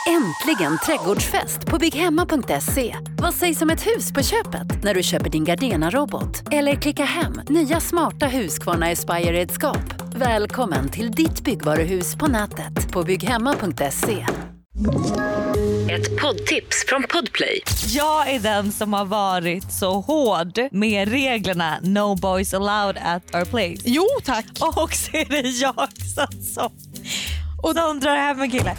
Äntligen trädgårdsfest på bygghemma.se. Vad sägs om ett hus på köpet när du köper din Gardena-robot? Eller klicka hem nya smarta Husqvarna Aspire-redskap. Välkommen till ditt byggvaruhus på nätet på bygghemma.se. Ett poddtips från Podplay. Jag är den som har varit så hård med reglerna No boys allowed at our place. Jo, tack. Och så är det jag som och de drar hem en kille.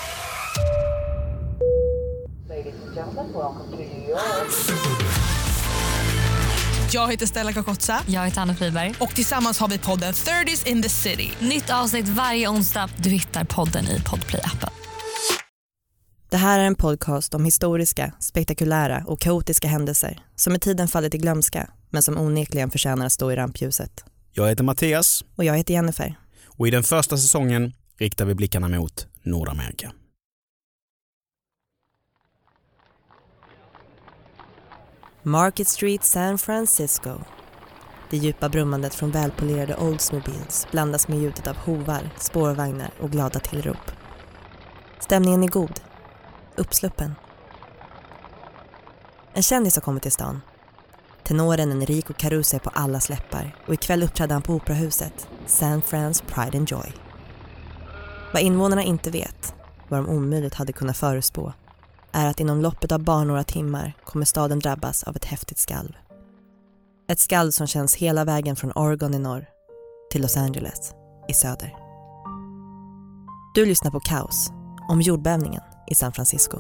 Jag heter Stella Kakotsa. Jag heter Anna Friberg. Och tillsammans har vi podden 30s in the City. Nytt avsnitt varje onsdag. Du hittar podden i Podplay-appen. Det här är en podcast om historiska, spektakulära och kaotiska händelser som i tiden fallit i glömska men som onekligen förtjänar att stå i rampljuset. Jag heter Mattias. Och jag heter Jennifer. Och i den första säsongen riktar vi blickarna mot Nordamerika. Market Street, San Francisco. Det djupa brummandet från välpolerade Oldsmobiles blandas med ljudet av hovar, spårvagnar och glada tillrop. Stämningen är god. Uppsluppen. En kändis har kommit till stan. Tenoren Enrico Caruso är på alla släppar och ikväll uppträdde han på operahuset, San Fran's Pride and Joy. Vad invånarna inte vet, vad de omöjligt hade kunnat förutspå, är att inom loppet av bara några timmar kommer staden drabbas av ett häftigt skalv. Ett skalv som känns hela vägen från Oregon i norr till Los Angeles i söder. Du lyssnar på Kaos om jordbävningen i San Francisco.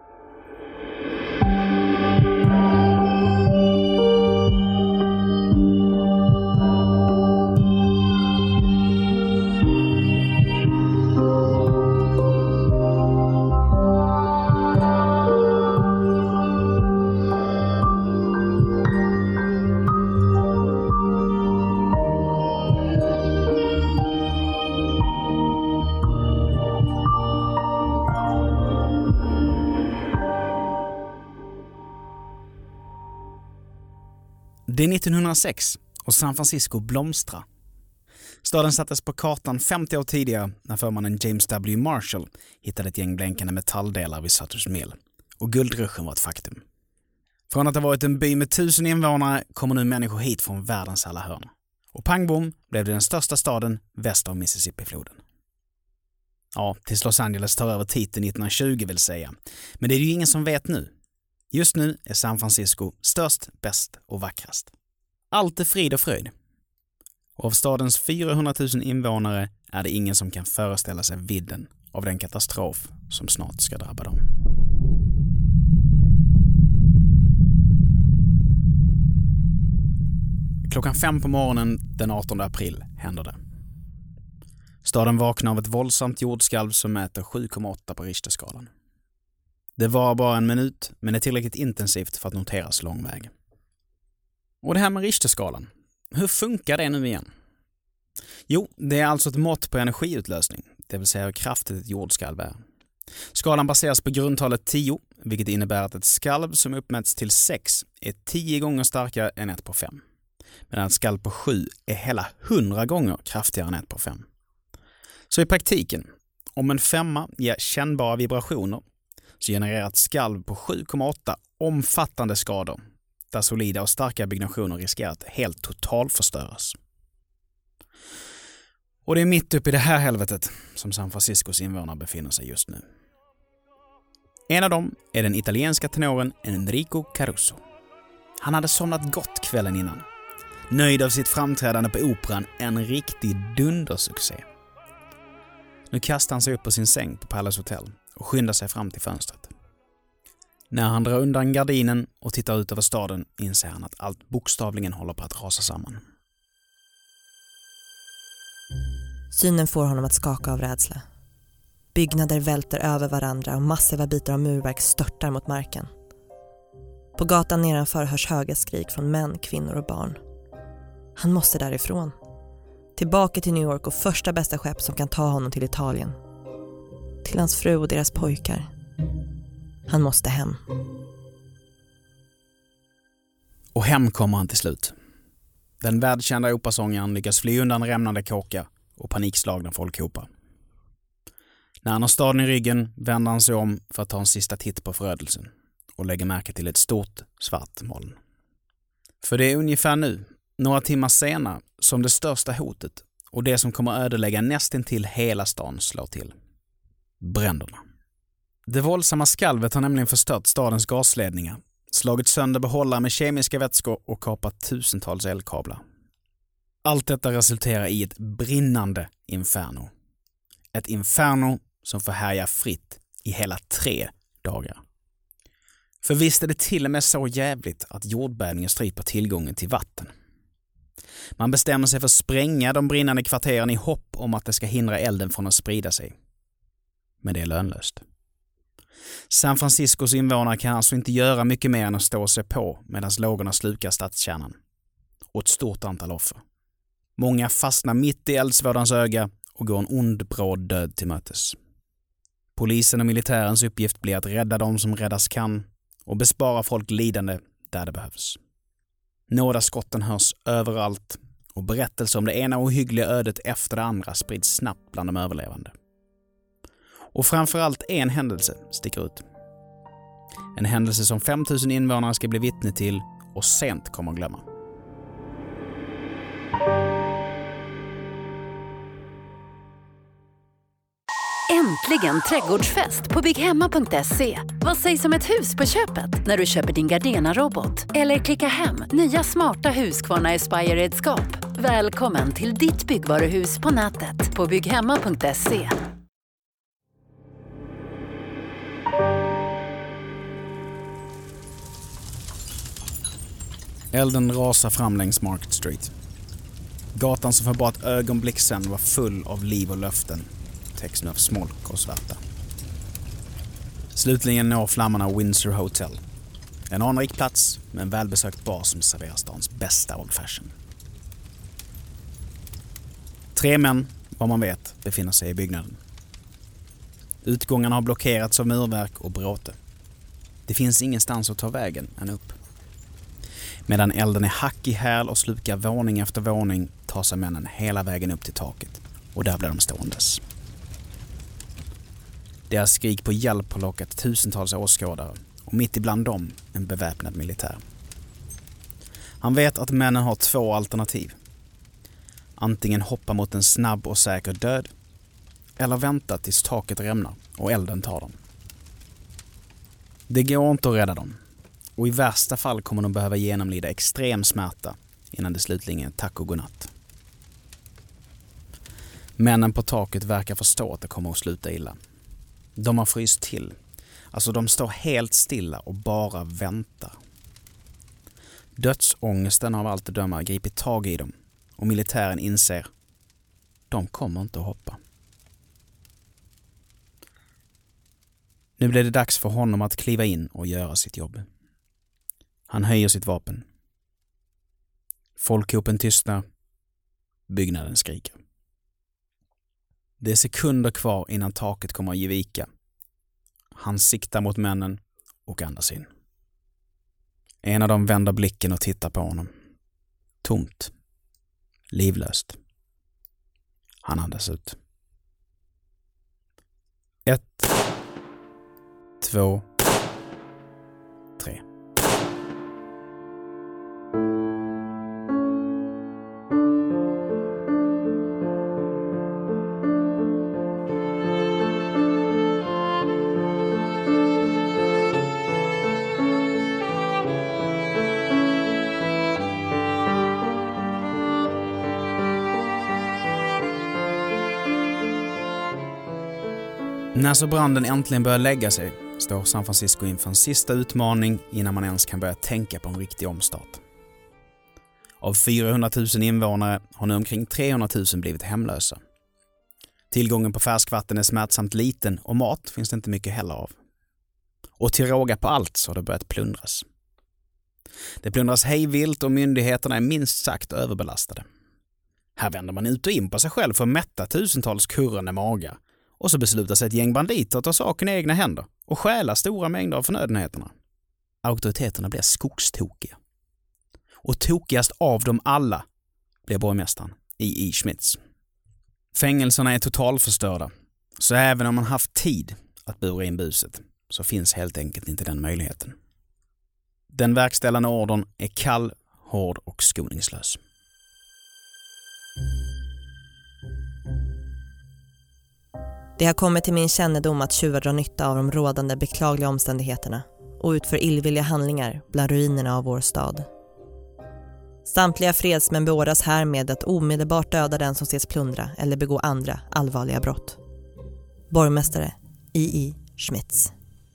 Det är 1906 och San Francisco blomstrar. Staden sattes på kartan 50 år tidigare när förmannen James W. Marshall hittade ett gäng blänkande metalldelar vid Sutter's Mill. Och guldruschen var ett faktum. Från att ha varit en by med 1000 invånare kommer nu människor hit från världens alla hörn. Och pang bom blev det den största staden väster om Mississippi-floden. Ja, tills Los Angeles tar över titeln 1920 vill säga. Men det är ju ingen som vet nu. Just nu är San Francisco störst, bäst och vackrast. Allt är frid och fröjd. Och av stadens 400 000 invånare är det ingen som kan föreställa sig vidden av den katastrof som snart ska drabba dem. Klockan 5 på morgonen den 18 april händer det. Staden vaknar av ett våldsamt jordskalv som mäter 7,8 på Richterskalan. Det var bara en minut, men är tillräckligt intensivt för att noteras lång väg. Och det här med Richterskalan, hur funkar det nu igen? Jo, det är alltså ett mått på energiutlösning, det vill säga hur kraftigt ett jordskalv är. Skalan baseras på grundtalet 10, vilket innebär att ett skalv som uppmäts till 6 är 10 gånger starkare än 1 på 5. Medan ett skalv på 7 är hela 100 gånger kraftigare än 1 på 5. Så i praktiken, om en 5 ger kännbara vibrationer, så genererar ett skalv på 7,8 omfattande skador där solida och starka byggnationer riskerar att helt totalförstöras. Och det är mitt uppe i det här helvetet som San Franciscos invånare befinner sig just nu. En av dem är den italienska tenoren Enrico Caruso. Han hade somnat gott kvällen innan. Nöjd av sitt framträdande på operan, en riktig dundersuccé. Nu kastar han sig upp på sin säng på Palace Hotel och skyndar sig fram till fönstret. När han drar undan gardinen och tittar ut över staden inser han att allt bokstavligen håller på att rasa samman. Synen får honom att skaka av rädsla. Byggnader välter över varandra och massiva bitar av murverk störtar mot marken. På gatan nedanför hörs höga skrik från män, kvinnor och barn. Han måste därifrån. Tillbaka till New York och första bästa skepp som kan ta honom till Italien. Till hans fru och deras pojkar. Han måste hem. Och hem kommer han till slut. Den världskända operasångaren lyckas fly undan rämnande kåkar och panikslagna folkhopar. När han har staden i ryggen vänder han sig om för att ta en sista titt på förödelsen och lägger märke till ett stort svart moln. För det är ungefär nu, några timmar senare, som det största hotet och det som kommer ödelägga nästintill hela stan slår till. Bränderna. Det våldsamma skalvet har nämligen förstört stadens gasledningar, slagit sönder behållare med kemiska vätskor och kapat tusentals elkablar. Allt detta resulterar i ett brinnande inferno. Ett inferno som får härja fritt i hela 3 dagar. För visst är det till och med så jävligt att jordbävningen stryper tillgången till vatten. Man bestämmer sig för att spränga de brinnande kvarteren i hopp om att det ska hindra elden från att sprida sig. Men det är lönlöst. San Franciscos invånare kan alltså inte göra mycket mer än att stå sig på medan lågorna slukar stadskärnan. Och ett stort antal offer. Många fastnar mitt i eldsvådans öga och går en ond bråd död till mötes. Polisen och militärens uppgift blir att rädda dem som räddas kan och bespara folk lidande där det behövs. Nådaskotten hörs överallt och berättelser om det ena ohyggliga ödet efter det andra sprids snabbt bland de överlevande. Och framförallt en händelse sticker ut. En händelse som 5000 invånare ska bli vittne till och sent kommer att glömma. Äntligen trädgårdsfest på bygghemma.se. Vad sägs om ett hus på köpet när du köper din Gardena-robot? Eller klicka hem nya smarta Husqvarna Aspire-redskap. Välkommen till ditt byggvaruhus på nätet på bygghemma.se. Elden rasar fram längs Market Street. Gatan som för bara ett ögonblick sedan var full av liv och löften täcks nu av smolk och svärta. Slutligen når flammarna Windsor Hotel. En anrik plats med en välbesökt bar som serverar stans bästa old fashion. 3 män, vad man vet, befinner sig i byggnaden. Utgångarna har blockerats av murverk och bråte. Det finns ingenstans att ta vägen än upp. Medan elden är hack i häl och slukar våning efter våning tar sig männen hela vägen upp till taket och där blir de ståendes. Deras skrik på hjälp har lockat tusentals åskådare och mitt ibland dem en beväpnad militär. Han vet att männen har 2 alternativ. Antingen hoppa mot en snabb och säker död eller vänta tills taket rämnar och elden tar dem. Det går inte att rädda dem och i värsta fall kommer de behöva genomlida extrem smärta innan det slutligen är tack och godnatt. Männen på taket verkar förstå att det kommer att sluta illa. De har fryst till. Alltså de står helt stilla och bara väntar. Dödsångesten har av allt att döma gripit tag i dem och militären inser de kommer inte att hoppa. Nu blir det dags för honom att kliva in och göra sitt jobb. Han höjer sitt vapen. Folkhopen tystnar. Byggnaden skriker. Det är sekunder kvar innan taket kommer att ge vika. Han siktar mot männen och andas in. En av dem vänder blicken och tittar på honom. Tomt. Livlöst. Han andas ut. 1, 2, 3. När så branden äntligen börjar lägga sig står San Francisco inför en sista utmaning innan man ens kan börja tänka på en riktig omstart. Av 400 000 invånare har nu omkring 300 000 blivit hemlösa. Tillgången på färskvatten är smärtsamt liten och mat finns det inte mycket heller av. Och till råga på allt så har det börjat plundras. Det plundras hejvilt och myndigheterna är minst sagt överbelastade. Här vänder man ut och in på sig själv för att mätta tusentals kurrande magar. Och så beslutar sig ett gäng banditer att ta saken i egna händer och stjäla stora mängder av förnödenheterna. Auktoriteterna blir skogstokiga. Och tokigast av dem alla blir borgmästaren E.E. Schmitz. Fängelserna är totalförstörda. Så även om man haft tid att bura in buset så finns helt enkelt inte den möjligheten. Den verkställande ordern är kall, hård och skoningslös. Det har kommit till min kännedom att tjuvar drar nytta av de rådande beklagliga omständigheterna och utför illvilliga handlingar bland ruinerna av vår stad. Samtliga fredsmän beordras härmed att omedelbart döda den som ses plundra eller begå andra allvarliga brott. Borgmästare I.I. Schmitz.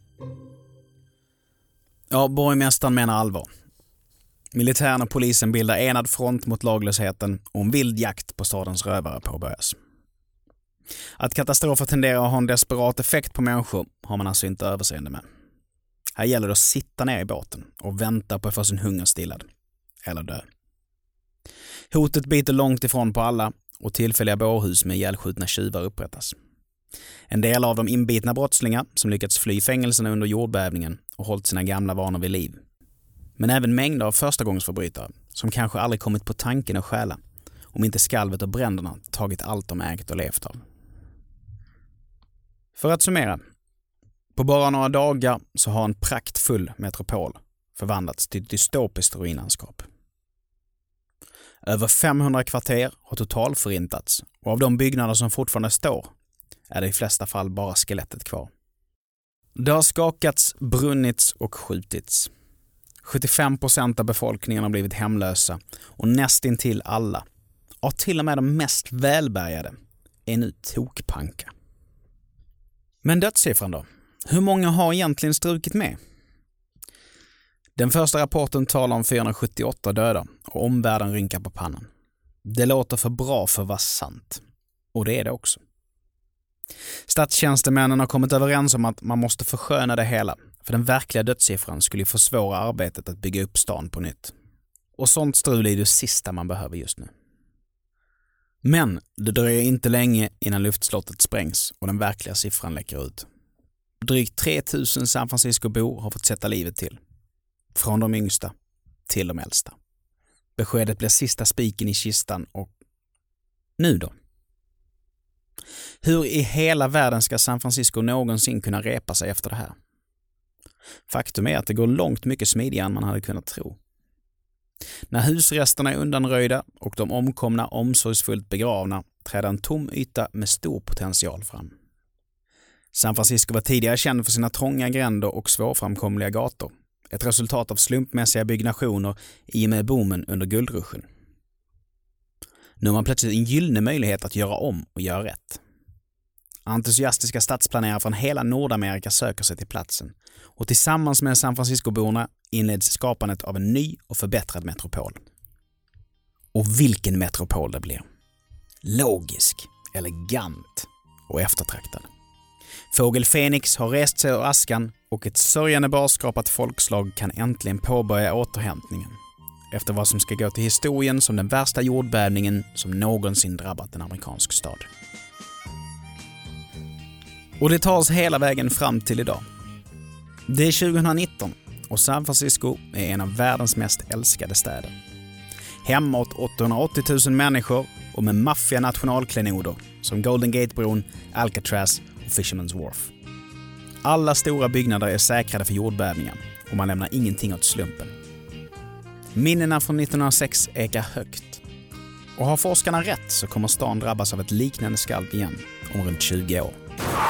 Ja, borgmästaren menar allvar. Militären och polisen bildar enad front mot laglösheten och en vild jakt på stadens rövare påbörjas. Att katastrofer tenderar att ha en desperat effekt på människor har man alltså inte överseende med. Här gäller det att sitta ner i båten och vänta på att få sin hunger stillad. Eller dö. Hotet biter långt ifrån på alla och tillfälliga bårhus med ihjälskjutna tjuvar upprättas. En del av de inbitna brottslingar som lyckats fly fängelserna under jordbävningen och hållit sina gamla vanor vid liv. Men även mängder av förstagångsförbrytare som kanske aldrig kommit på tanken att stjäla om inte skalvet och bränderna tagit allt de ägt och levt av. För att summera. På bara några dagar så har en praktfull metropol förvandlats till ett dystopiskt ruinlandskap. Över 500 kvarter har totalförintats och av de byggnader som fortfarande står är det i flesta fall bara skelettet kvar. Det har skakats, brunnits och skjutits. 75% av befolkningen har blivit hemlösa och nästintill alla, och till och med de mest välbärgade, är nu tokpanka. Men dödssiffran då? Hur många har egentligen strukit med? Den första rapporten talar om 478 döda och omvärlden rynkar på pannan. Det låter för bra för att vara sant. Och det är det också. Statstjänstemännen har kommit överens om att man måste försköna det hela, för den verkliga dödssiffran skulle försvåra arbetet att bygga upp stan på nytt. Och sånt strul är det sista man behöver just nu. Men det dröjer inte länge innan luftslottet sprängs och den verkliga siffran läcker ut. Drygt 3000 San Francisco-bor har fått sätta livet till. Från de yngsta till de äldsta. Beskedet blir sista spiken i kistan och... Nu då? Hur i hela världen ska San Francisco någonsin kunna repa sig efter det här? Faktum är att det går långt mycket smidigare än man hade kunnat tro. När husresterna är undanröjda och de omkomna omsorgsfullt begravna träder en tom yta med stor potential fram. San Francisco var tidigare känd för sina trånga gränder och svårframkomliga gator. Ett resultat av slumpmässiga byggnationer i och med boomen under guldruschen. Nu har man plötsligt en gyllene möjlighet att göra om och göra rätt. Entusiastiska stadsplanerare från hela Nordamerika söker sig till platsen och tillsammans med San Francisco-borna inleds skapandet av en ny och förbättrad metropol. Och vilken metropol det blir. Logisk, elegant och eftertraktad. Fågel Fenix har rest sig ur askan och ett sörjande barskapat folkslag kan äntligen påbörja återhämtningen efter vad som ska gå till historien som den värsta jordbävningen som någonsin drabbat en amerikansk stad. Och det tar oss hela vägen fram till idag. Det är 2019 och San Francisco är en av världens mest älskade städer. Hemma åt 880 000 människor och med maffiga nationalklenoder som Golden Gate-bron, Alcatraz och Fisherman's Wharf. Alla stora byggnader är säkrade för jordbävningar och man lämnar ingenting åt slumpen. Minnena från 1906 ekar högt. Och har forskarna rätt så kommer stan drabbas av ett liknande skalv igen om runt 20 år.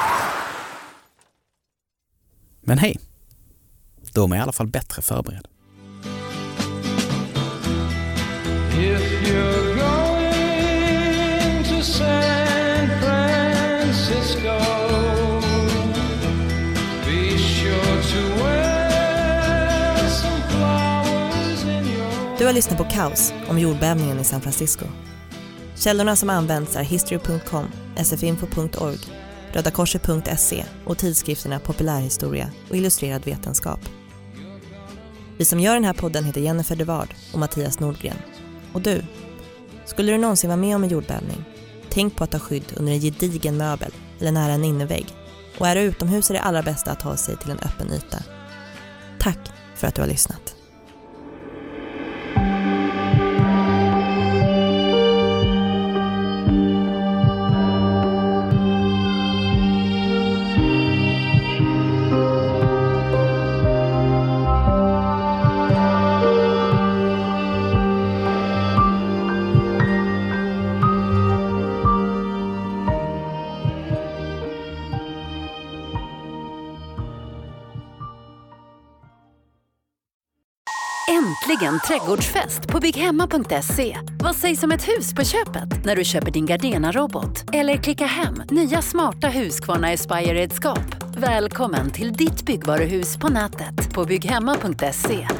Men hej, de är i alla fall bättre förberedda. If you're going to San Francisco, be sure to wear some flowers in your... Du har lyssnat på Kaos om jordbävningen i San Francisco. Källorna som används är history.com, sfinfo.org, rödakorset.se och tidskrifterna Populärhistoria och Illustrerad vetenskap. Vi som gör den här podden heter Jennifer Devard och Mattias Nordgren. Och du, skulle du någonsin vara med om en jordbävning? Tänk på att ta skydd under en gedigen möbel eller nära en innevägg. Och är du utomhus är det allra bästa att ta sig till en öppen yta. Tack för att du har lyssnat. Äntligen trädgårdsfest på bygghemma.se. Vad sägs om ett hus på köpet när du köper din Gardena-robot? Eller klicka hem nya smarta Husqvarna Aspire-redskap. Välkommen till ditt byggvaruhus på nätet på bygghemma.se.